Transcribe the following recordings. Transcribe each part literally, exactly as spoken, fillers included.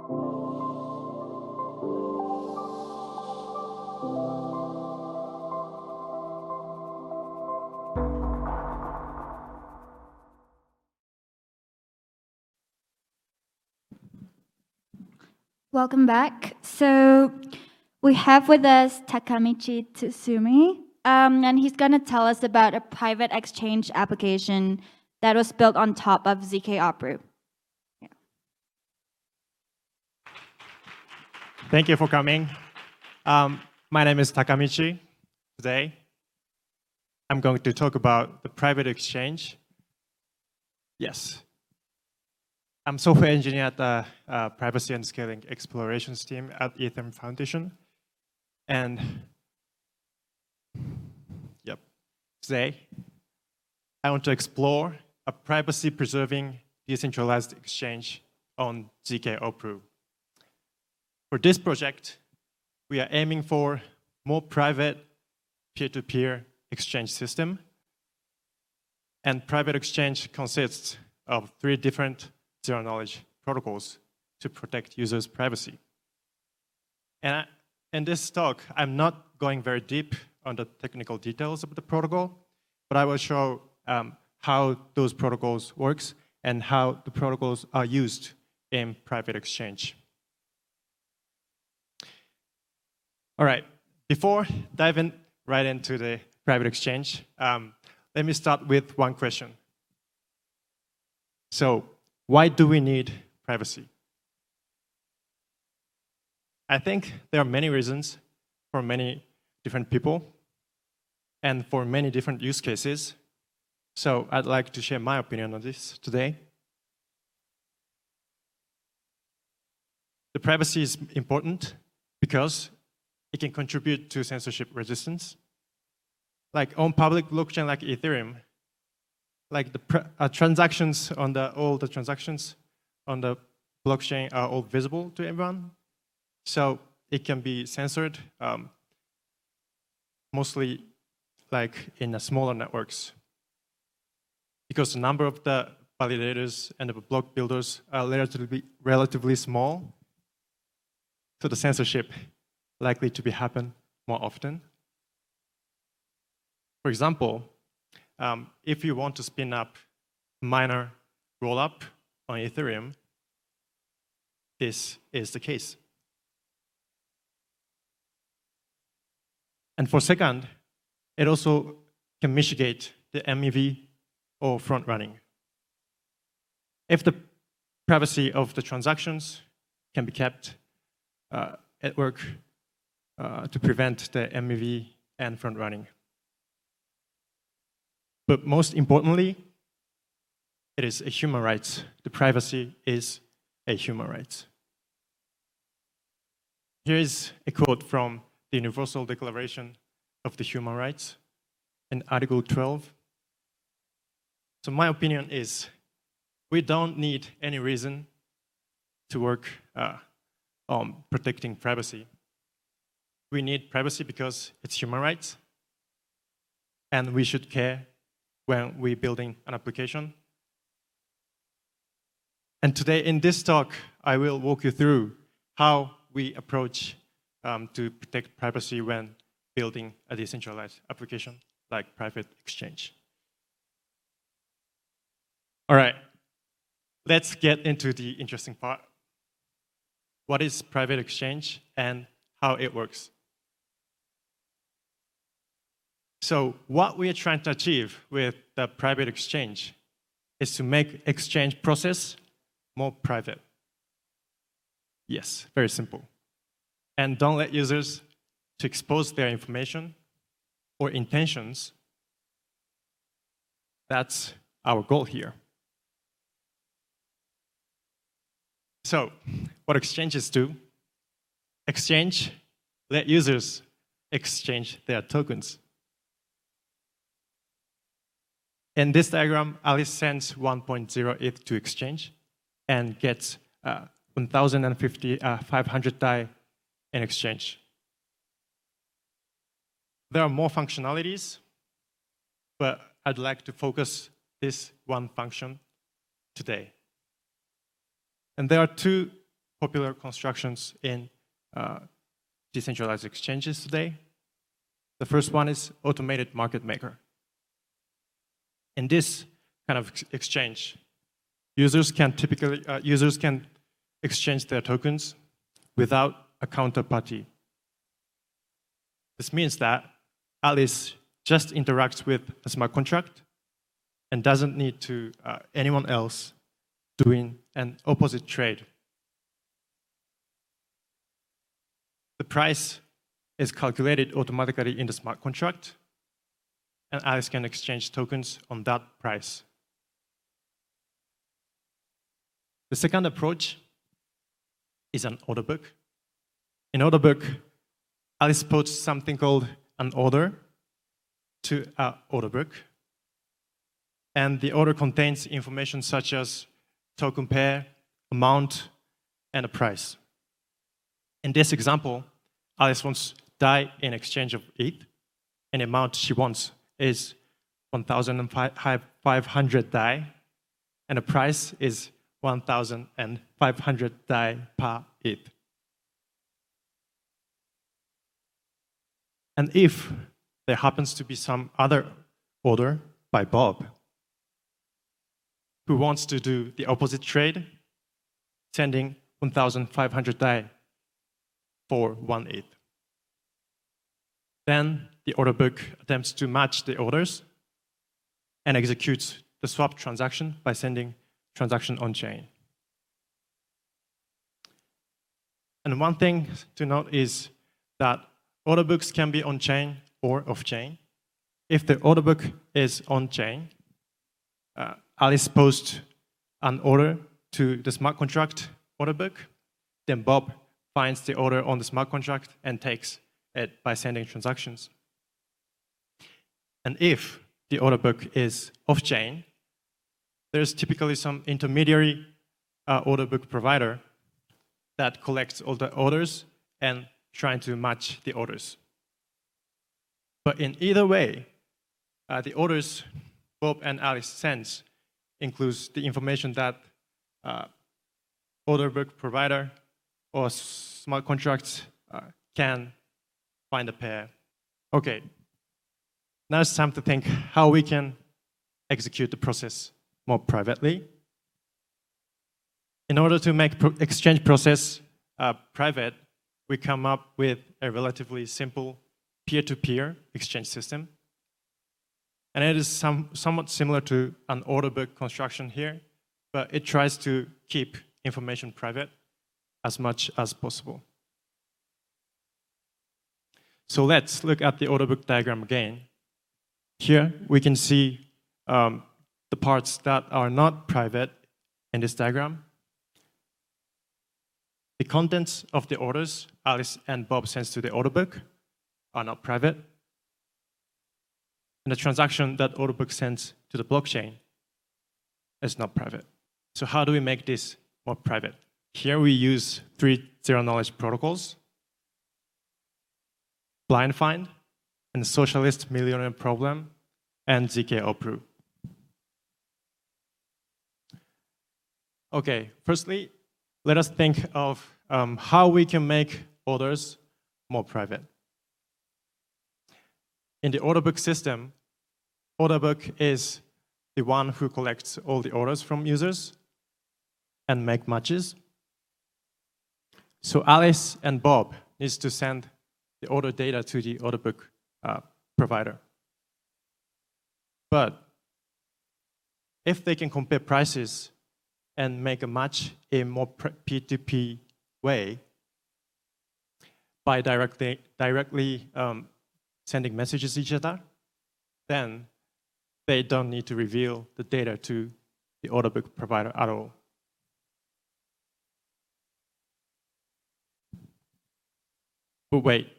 Welcome back. So we have with us Takamichi Tsumi, um, and he's going to tell us about a private exchange application that was built on top of Z K Opera. Yeah. Thank you for coming. Um, my name is Takamichi. Today, I'm going to talk about the private exchange. Yes. I'm software engineer at the uh, Privacy and Scaling Explorations team at Ethereum Foundation. And yep, today, I want to explore a privacy-preserving decentralized exchange on Z K Opera. For this project, we are aiming for more private peer-to-peer exchange system. And private exchange consists of three different zero-knowledge protocols to protect users' privacy. And I, in this talk, I'm not going very deep on the technical details of the protocol, but I will show um, how those protocols works and how the protocols are used in private exchange. All right, before diving right into the private exchange, um, let me start with one question. So, why do we need privacy? I think there are many reasons for many different people and for many different use cases. So I'd like to share my opinion on this today. The privacy is important because it can contribute to censorship resistance. Like on public blockchain like Ethereum, like the uh, transactions on the, all the transactions on the blockchain are all visible to everyone. So it can be censored, um, mostly like in the smaller networks. Because the number of the validators and the block builders are relatively, relatively small, so the censorship likely to be happen more often. For example, um, if you want to spin up minor rollup on Ethereum, this is the case. And for second, it also can mitigate the M E V or front running. If the privacy of the transactions can be kept uh, at work uh, to prevent the M E V and front running. But most importantly, it is a human right. The privacy is a human right. Here is a quote from the Universal Declaration of the Human Rights in Article twelve. So my opinion is we don't need any reason to work uh, on protecting privacy. We need privacy because it's human rights, and we should care when we're building an application. And today in this talk, I will walk you through how we approach um, to protect privacy when building a decentralized application like private exchange. All right, let's get into the interesting part. What is private exchange and how it works? So what we are trying to achieve with the private exchange is to make exchange process more private. Yes, very simple. And don't let users to expose their information or intentions. That's our goal here. So, what exchanges do? Exchange let users exchange their tokens. In this diagram, Alice sends one point zero E T H to exchange and gets uh, one thousand five hundred D A I in exchange. There are more functionalities, but I'd like to focus this one function today. And there are two popular constructions in uh, decentralized exchanges today. The first one is automated market maker. In this kind of exchange, users can typically uh, users can exchange their tokens without a counterparty. This means that Alice just interacts with a smart contract and doesn't need to uh, anyone else doing an opposite trade. The price is calculated automatically in the smart contract, and Alice can exchange tokens on that price. The second approach is an order book. In order book, Alice puts something called an order to an order book, and the order contains information such as token pair, amount, and a price. In this example, Alice wants D A I in exchange of E T H, and the amount she wants is one thousand five hundred D A I, and the price is one thousand five hundred D A I per E T H. And if there happens to be some other order by Bob who wants to do the opposite trade, sending one thousand five hundred D A I for one E T H, then the order book attempts to match the orders and executes the swap transaction by sending transaction on-chain. And one thing to note is that order books can be on-chain or off-chain. If the order book is on-chain, uh, Alice posts an order to the smart contract order book, then Bob finds the order on the smart contract and takes it by sending transactions. And if the order book is off-chain, there's typically some intermediary uh, order book provider that collects all the orders and trying to match the orders. But in either way, uh, the orders Bob and Alice sends includes the information that uh, order book provider or smart contracts uh, can find a pair. Okay, now it's time to think how we can execute the process more privately. In order to make pro exchange process uh, private, we come up with a relatively simple peer-to-peer exchange system. And it is some, somewhat similar to an order book construction here, but it tries to keep information private as much as possible. So let's look at the order book diagram again. Here we can see um, the parts that are not private in this diagram. The contents of the orders Alice and Bob sends to the order book are not private. And the transaction that order book sends to the blockchain is not private. So how do we make this more private? Here we use three zero-knowledge protocols: BlindFind, and Socialist Millionaire Problem, and Z K Opru. Okay, firstly, let us think of um, how we can make orders more private. In the order book system, order book is the one who collects all the orders from users and make matches. So Alice and Bob needs to send the order data to the order book uh, provider. But if they can compare prices and make a match in more P two P way by directly, directly um, sending messages to each other, then they don't need to reveal the data to the order book provider at all. But wait,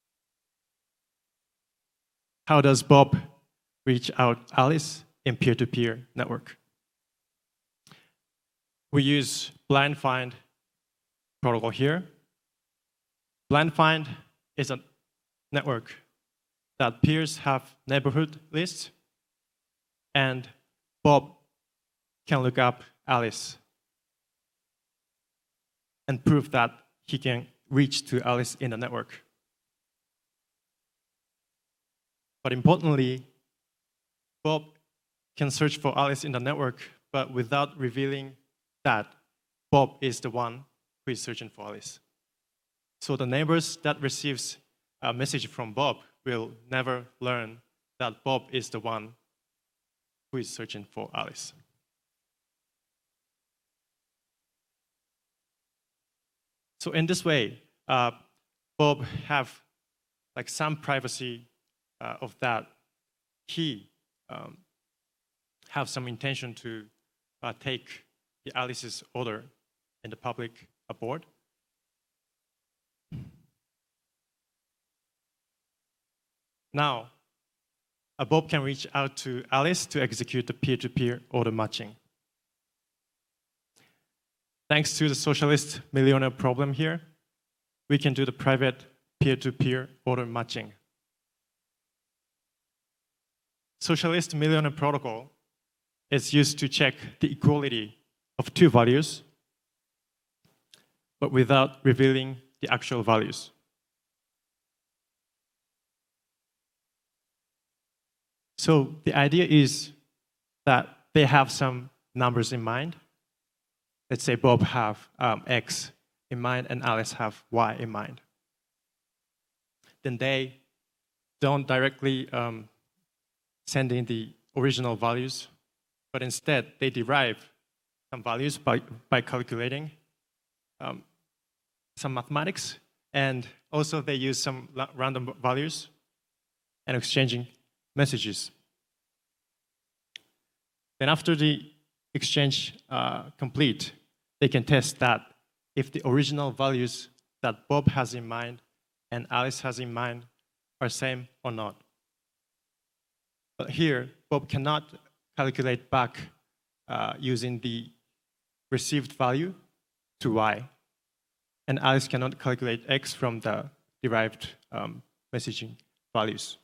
how does Bob reach out Alice in peer-to-peer network? We use BlindFind protocol here. BlindFind is a network that peers have neighborhood lists, and Bob can look up Alice. and prove that he can reach to Alice in the network. But importantly, Bob can search for Alice in the network, but without revealing that Bob is the one who is searching for Alice. So the neighbors that receives a message from Bob will never learn that Bob is the one who is searching for Alice. So in this way, uh, Bob have like some privacy uh, of that. He um, have some intention to uh, take the Alice's order in the public board. Now, uh, Bob can reach out to Alice to execute the peer-to-peer order matching. Thanks to the socialist millionaire problem here, we can do the private peer-to-peer order matching. Socialist millionaire protocol is used to check the equality of two values, but without revealing the actual values. So the idea is that they have some numbers in mind. Let's say Bob have um, X in mind and Alice have Y in mind. Then they don't directly um, send in the original values, but instead they derive some values by, by calculating um, some mathematics, and also they use some random values and exchanging messages. Then after the exchange uh, complete, they can test that if the original values that Bob has in mind and Alice has in mind are same or not. But here, Bob cannot calculate back uh, using the received value to Y, and Alice cannot calculate X from the derived um, messaging values.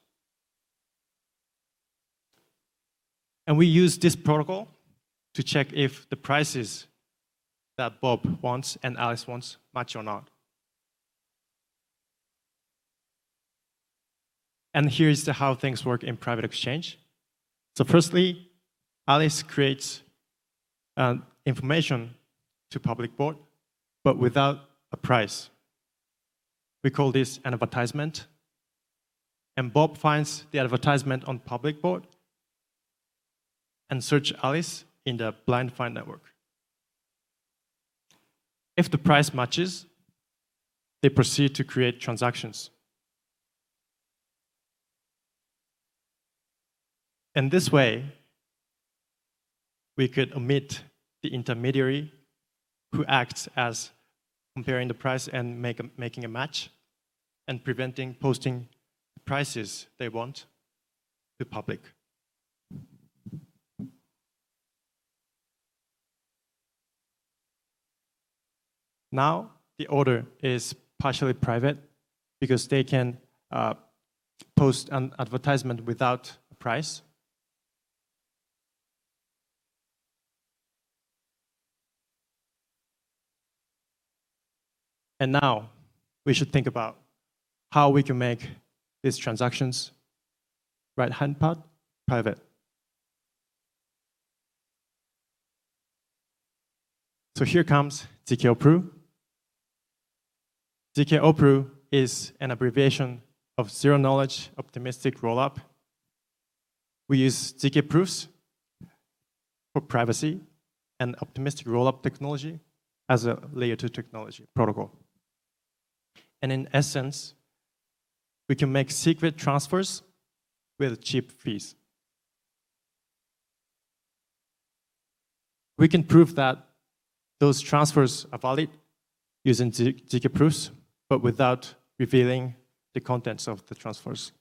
And we use this protocol to check if the prices that Bob wants and Alice wants match or not. And here's the how things work in private exchange. So firstly, Alice creates uh, information to public board, but without a price. We call this an advertisement. And Bob finds the advertisement on public board and search Alice in the blind find network. If the price matches, they proceed to create transactions. In this way, we could omit the intermediary who acts as comparing the price and make a, making a match and preventing posting the prices they want to public. Now, the order is partially private because they can uh, post an advertisement without a price. And now, we should think about how we can make these transactions, right-hand part, private. So here comes Z K O-Proof. Z K O-Proof is an abbreviation of zero-knowledge optimistic rollup. We use Z K proofs for privacy and optimistic rollup technology as a layer two technology protocol. And in essence, we can make secret transfers with cheap fees. We can prove that those transfers are valid using Z K proofs, but without revealing the contents of the transfers.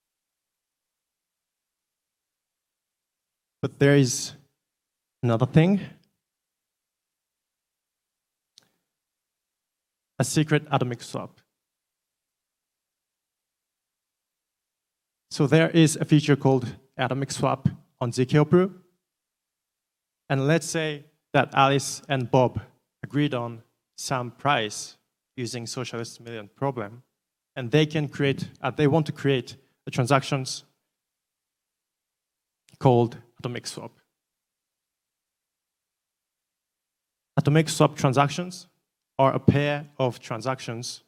But there is another thing. A secret atomic swap. So there is a feature called atomic swap on Z K O-Proof. And let's say that Alice and Bob agreed on some price using socialist million problem, and they can create, uh, they want to create the transactions called atomic swap. Atomic swap transactions are a pair of transactions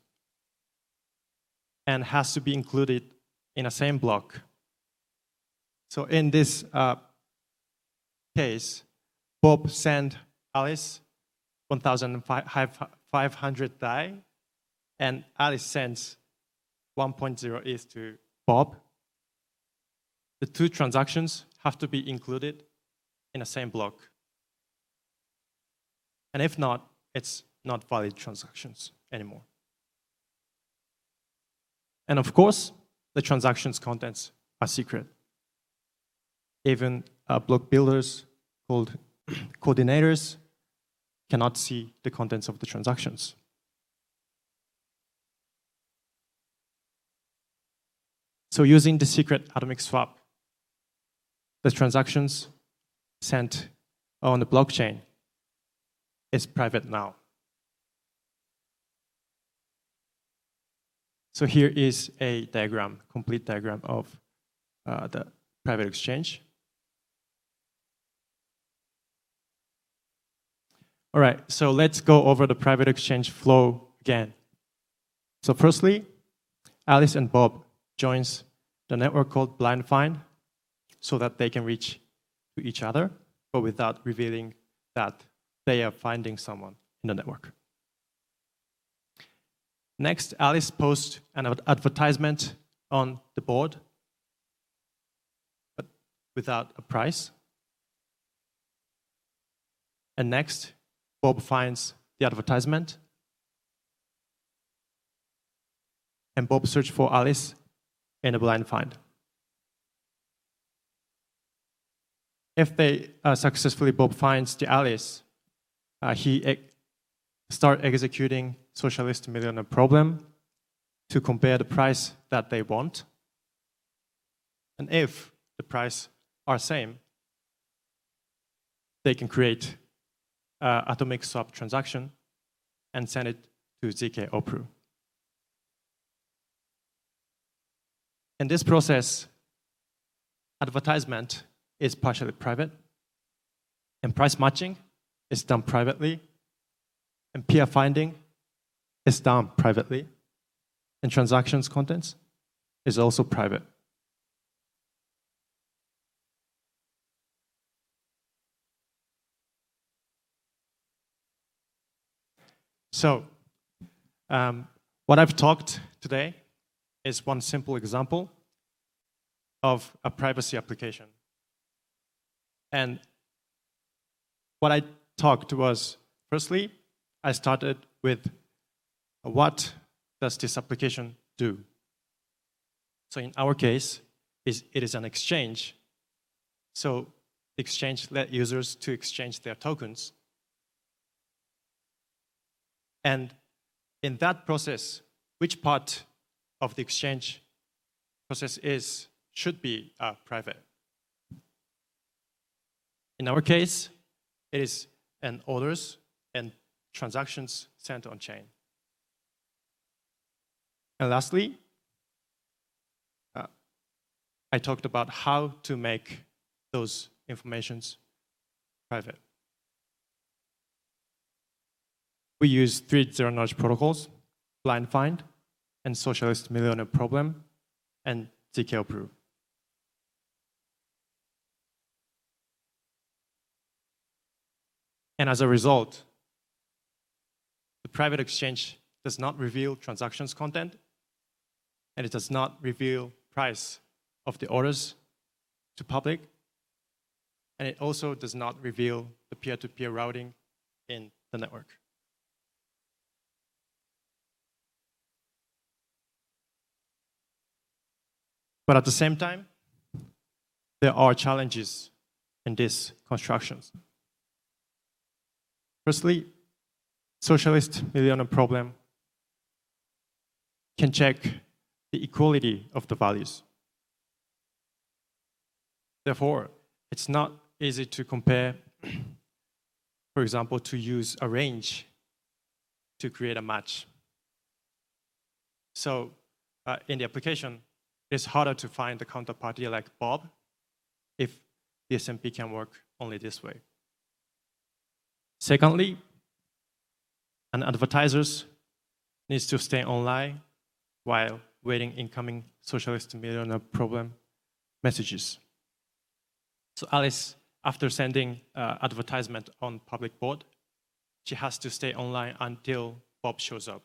and has to be included in a same block. So in this uh, case, Bob sent Alice one thousand five hundred Dai, and Alice sends one point zero E T H to Bob. The two transactions have to be included in the same block. And if not, it's not valid transactions anymore. And of course, the transactions contents are secret. Even uh, block builders called coordinators cannot see the contents of the transactions. So using the secret atomic swap, the transactions sent on the blockchain is private now. So here is a diagram, complete diagram of uh, the private exchange. All right, so let's go over the private exchange flow again. So firstly, Alice and Bob joins the network called BlindFind so that they can reach to each other, but without revealing that they are finding someone in the network. Next, Alice posts an advertisement on the board, but without a price. And next, Bob finds the advertisement, and Bob searches for Alice in a BlindFind. If they uh, successfully, Bob finds the Alice, uh, he e start executing socialist millionaire problem to compare the price that they want. And if the price are same, they can create uh, atomic swap transaction and send it to Z K Opru. In this process, advertisement is partially private, and price matching is done privately, and peer finding is done privately, and transactions contents is also private. So, um, what I've talked today is one simple example of a privacy application. And what I talked was, firstly, I started with what does this application do? So in our case, is it is an exchange. So the exchange let users to exchange their tokens. And in that process, which part of the exchange process is should be uh, private? In our case, it is an orders and transactions sent on chain. And lastly, uh, I talked about how to make those informations private. We use three zero-knowledge protocols, BlindFind, and Socialist Millionaire Problem, and Z K Opru. And as a result, the private exchange does not reveal transactions content, and it does not reveal price of the orders to public, and it also does not reveal the peer-to-peer routing in the network. But at the same time, there are challenges in these constructions. Firstly, Socialist Millionaire Problem can check the equality of the values. Therefore, it's not easy to compare, for example, to use a range to create a match. So uh, in the application, it's harder to find the counterparty like Bob if the S M P can work only this way. Secondly, an advertiser needs to stay online while waiting incoming socialist millionaire problem messages. So Alice, after sending uh, advertisement on public board, she has to stay online until Bob shows up.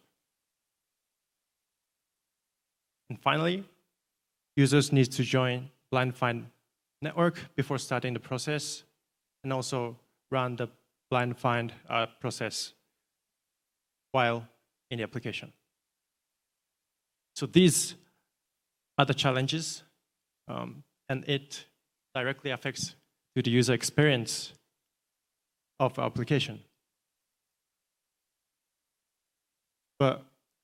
And finally, users need to join Blind Find network before starting the process, and also run the Blind Find uh, process while in the application. So these are the challenges, um, and it directly affects to the user experience of our application. But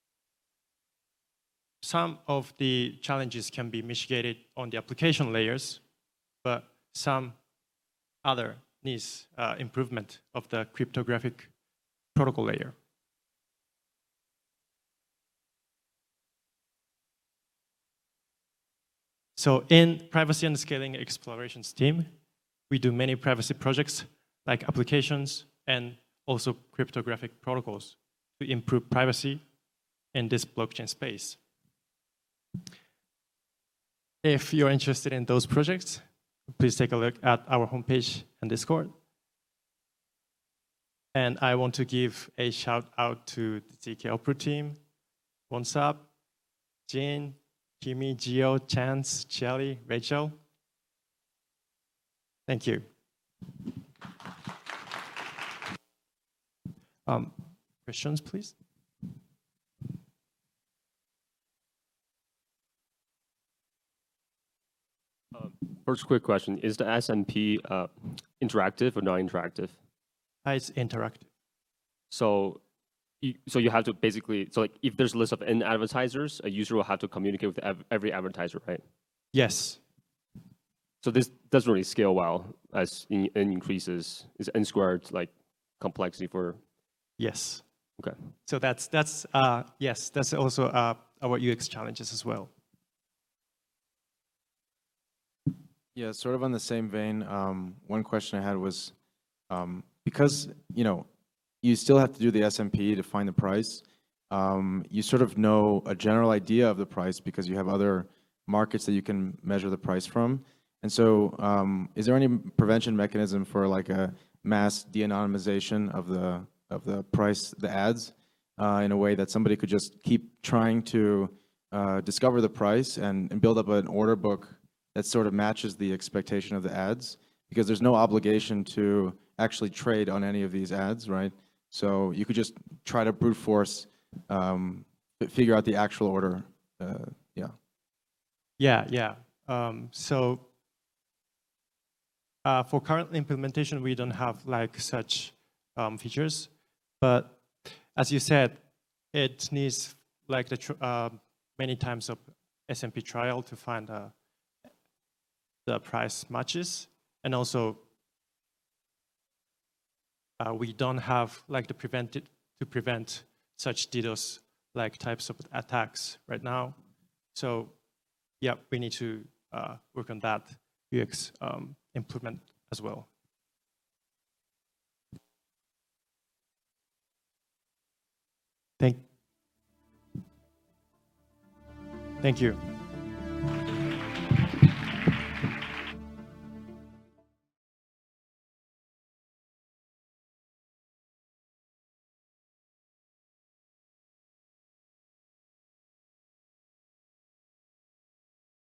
some of the challenges can be mitigated on the application layers, but some other needs uh, improvement of the cryptographic protocol layer. So in privacy and scaling explorations team, we do many privacy projects like applications and also cryptographic protocols to improve privacy in this blockchain space. If you're interested in those projects, please take a look at our homepage and Discord. And I want to give a shout out to the Z K Opera team, Wonsap, Jin, Kimi, Gio, Chance, Chelly, Rachel. Thank you. Um, questions, please? Uh, first quick question, is the S M P uh, interactive or non-interactive? Uh, it's interactive. So, you, so you have to basically, so like if there's a list of n advertisers, a user will have to communicate with ev every advertiser, right? Yes. So this doesn't really scale well as n increases. Is n squared like complexity for? Yes. Okay. So that's, that's uh, yes, that's also uh, our U X challenges as well. Yeah, sort of on the same vein, um, one question I had was, um, because, you know, you still have to do the S M P to find the price, um, you sort of know a general idea of the price because you have other markets that you can measure the price from. And so um, is there any prevention mechanism for like a mass de-anonymization of the, of the price, the ads, uh, in a way that somebody could just keep trying to uh, discover the price and, and build up an order book that sort of matches the expectation of the ads, because there's no obligation to actually trade on any of these ads, right? So you could just try to brute force, um, figure out the actual order, uh, yeah. Yeah, yeah. Um, so uh, for current implementation, we don't have like such um, features, but as you said, it needs like the tr uh, many times of S M P trial to find uh, the price matches, and also uh, we don't have like the prevented to prevent such DDoS like types of attacks right now. So yeah, we need to uh, work on that U X um, implement as well. Thank, thank you.